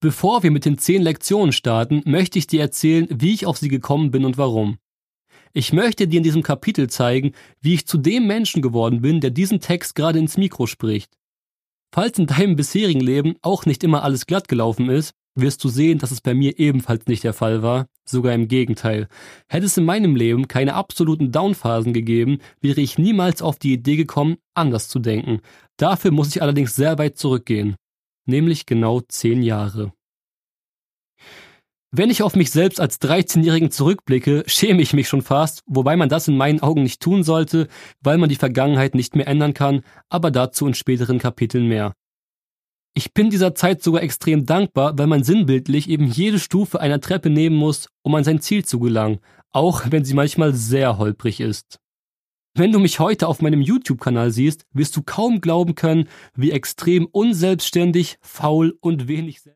Bevor wir mit den 10 Lektionen starten, möchte ich dir erzählen, wie ich auf sie gekommen bin und warum. Ich möchte dir in diesem Kapitel zeigen, wie ich zu dem Menschen geworden bin, der diesen Text gerade ins Mikro spricht. Falls in deinem bisherigen Leben auch nicht immer alles glatt gelaufen ist, wirst du sehen, dass es bei mir ebenfalls nicht der Fall war, sogar im Gegenteil. Hätte es in meinem Leben keine absoluten Downphasen gegeben, wäre ich niemals auf die Idee gekommen, anders zu denken. Dafür muss ich allerdings sehr weit zurückgehen, nämlich genau 10 Jahre. Wenn ich auf mich selbst als 13-Jährigen zurückblicke, schäme ich mich schon fast, wobei man das in meinen Augen nicht tun sollte, weil man die Vergangenheit nicht mehr ändern kann, aber dazu in späteren Kapiteln mehr. Ich bin dieser Zeit sogar extrem dankbar, weil man sinnbildlich eben jede Stufe einer Treppe nehmen muss, um an sein Ziel zu gelangen, auch wenn sie manchmal sehr holprig ist. Wenn du mich heute auf meinem YouTube-Kanal siehst, wirst du kaum glauben können, wie extrem unselbstständig, faul und wenig